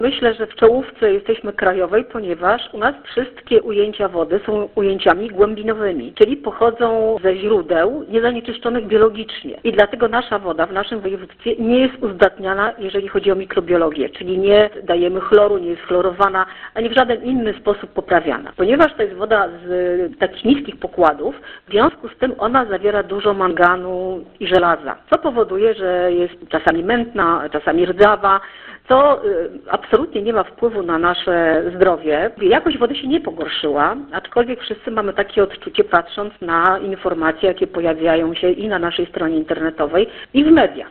Myślę, że w czołówce jesteśmy krajowej, ponieważ u nas wszystkie ujęcia wody są ujęciami głębinowymi, czyli pochodzą ze źródeł niezanieczyszczonych biologicznie. I dlatego nasza woda w naszym województwie nie jest uzdatniana, jeżeli chodzi o mikrobiologię, czyli nie dajemy chloru, nie jest chlorowana, ani w żaden inny sposób poprawiana. Ponieważ to jest woda z takich niskich pokładów, w związku z tym ona zawiera dużo manganu i żelaza, co powoduje, że jest czasami mętna, czasami rdzawa, co absolutnie nie ma wpływu na nasze zdrowie. Jakość wody się nie pogorszyła, aczkolwiek wszyscy mamy takie odczucie, patrząc na informacje, jakie pojawiają się i na naszej stronie internetowej, i w mediach.